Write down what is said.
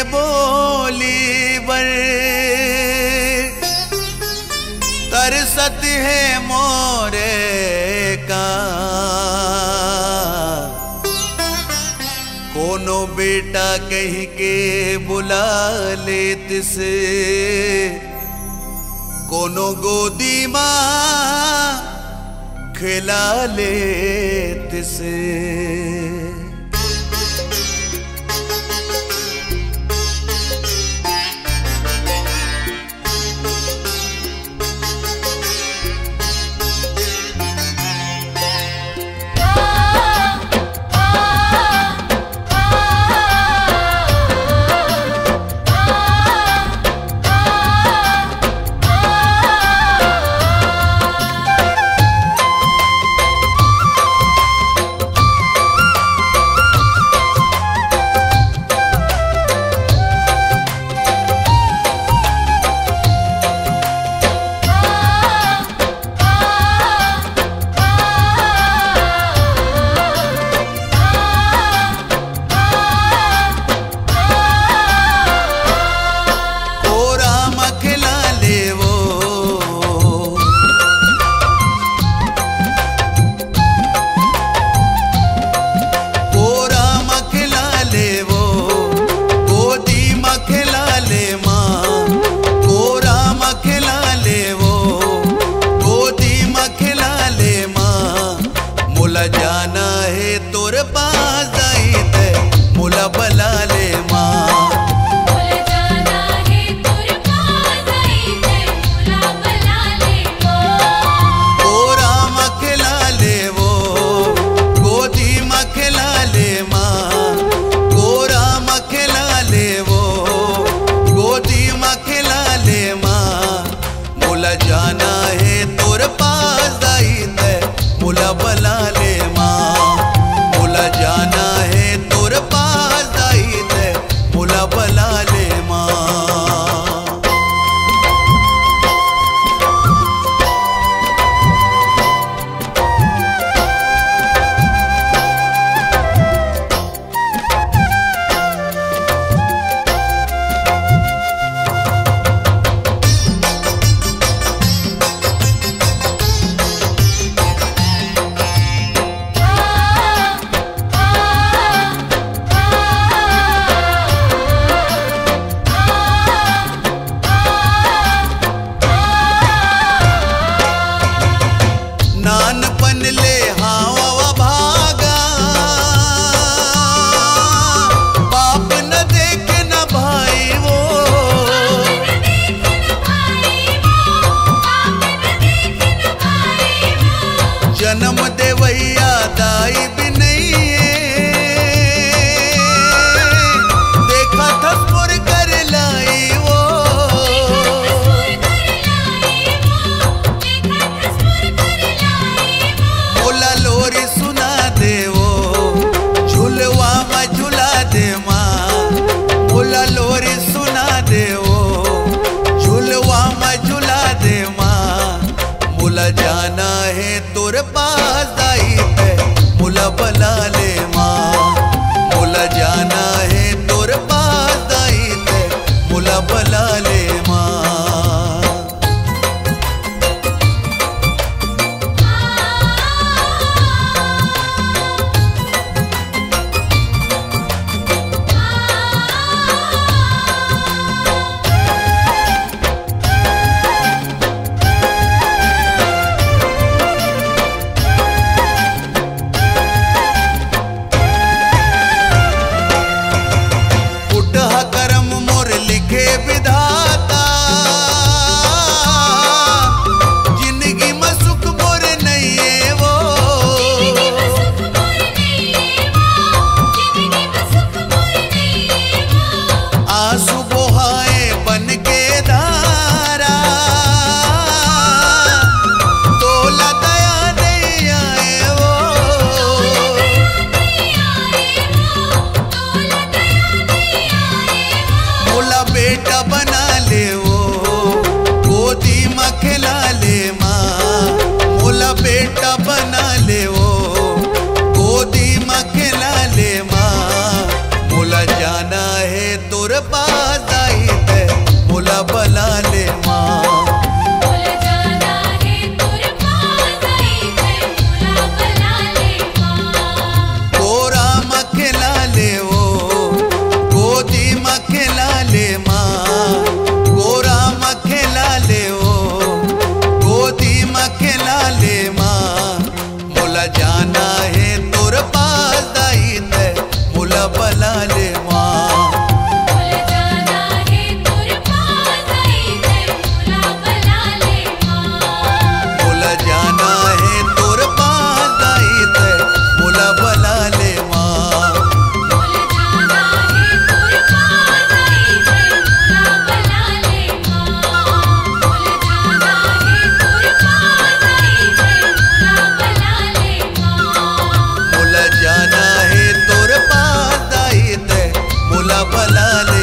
बोली बर तरसत है मोरे का कोनो बेटा कह के बुला ले तिसे कोनो गोदी माँ खिला ले तिसे। जाना है तोर पास जाइते मुला बला ले माँ। मुला जाना है तोर पास जाइते मुला बला ले माँ। कोरा मखला ले वो गोदी मखला ले माँ। कोरा मखला ले वो गोदी मखला ले माँ। मुला जाना है तोर पास जाइते मुला बला ले माँ। मुला जाना है तोर पास जाइते मुला बला ले माँ। नानपन ले हावा भागा बाप न देखे न भाई वो। जन्म देवैया दाई भी नहीं है देखा थसपुर कर लाई वो। मोला लोरी सुना दे वो झुलवा में झुला दे माँ। मोला लोरी सुना दे वो झुलवा में झुला दे माँ। मुला जाना है तोर पास जाइते मुला बला गुलाब लाले